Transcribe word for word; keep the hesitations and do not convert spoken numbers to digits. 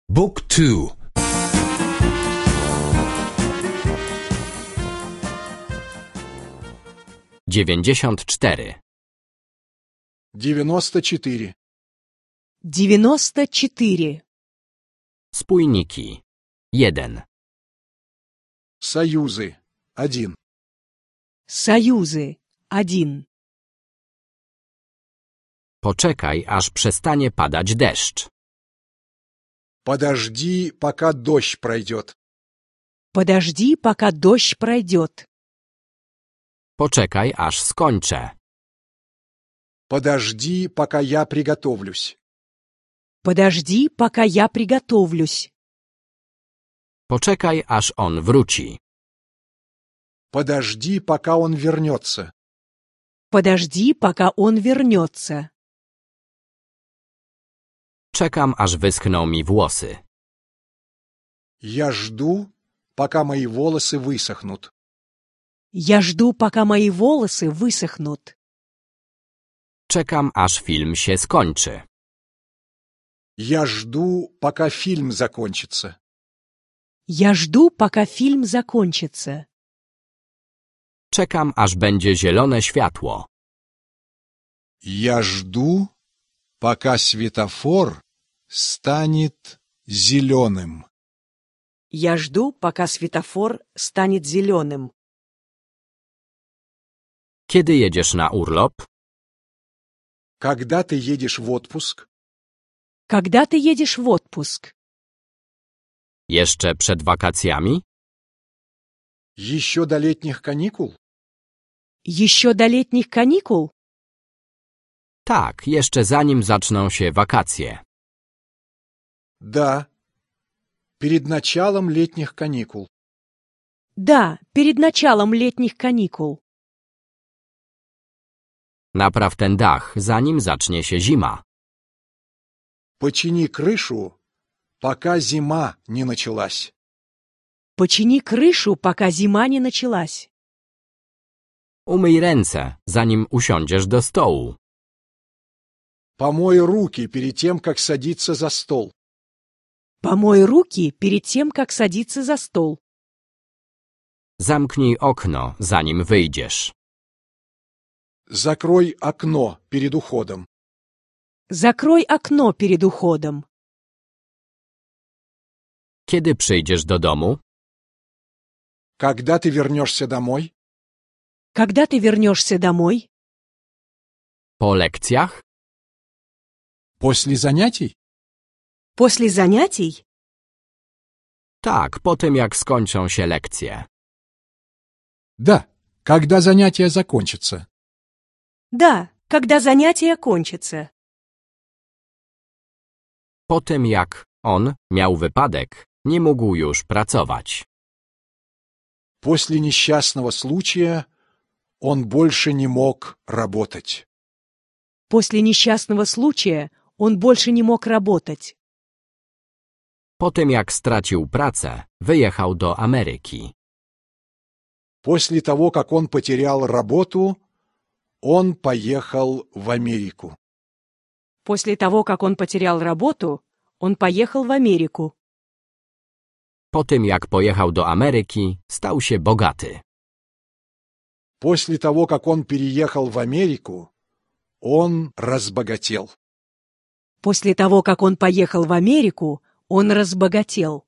Book two. dziewięćdziesiąt cztery. девяносто четыре. девяносто четыре. Spójniki. jeden. Союзы. Один. Союзы. Один. Poczekaj, aż przestanie padać deszcz. Подожди, пока дождь пройдет. Подожди, пока дождь пройдет. Poczekaj, aż skończę. Подожди, пока я приготовлюсь. Подожди, пока я приготовлюсь. Poczekaj, aż on wróci. Подожди, пока он вернется. Подожди, пока он вернется. Czekam, aż wyschną mi włosy. Я жду, пока мои волосы высохнут. Я жду, пока мои волосы высохнут. Czekam, aż film się skończy. Я жду, пока фильм закончится. Я жду, пока фильм закончится. Czekam, aż będzie zielone światło. Я жду, пока светофор станет зеленым. Я жду, пока светофор станет зеленым. Kiedy jedziesz na urlop? Когда ты едешь в отпуск? Когда ты едешь в отпуск? Jeszcze przed wakacjami? Еще до летних каникул? Еще до летних каникул? Tak, jeszcze zanim zaczną się wakacje. Да. Перед началом летних каникул. Да, перед началом летних каникул. Napraw ten dach, zanim zacznie się zima. Почини крышу, пока зима не началась. Почини крышу, пока зима не началась. Umyj ręce, zanim usiądziesz do stołu. Помой руки перед тем, как садиться за стол. Помой руки перед тем, как садиться за стол. Zamknij okno, zanim wyjdziesz. Закрой окно перед уходом. Закрой окно перед уходом. Kiedy przyjdziesz do domu? Когда ты вернешься домой? Когда ты вернешься домой? Po lekcjach? После занятий? После занятий? Tak, po tym jak skończą się lekcje. Да, когда занятия закончатся. Да, когда занятия кончатся. Po tym jak on miał wypadek, nie mógł już pracować. После несчастного случая он больше не мог работать. После несчастного случая он больше не мог работать. Po tym jak stracił pracę, wyjechał do Ameryki. После того, как он потерял работу, он поехал в Америку. После того, как он потерял работу, он поехал в Америку. Po tym jak pojechał do Ameryki, stał się bogaty. После того, как он переехал в Америку, он разбогател. После того, как он поехал в Америку, он разбогател.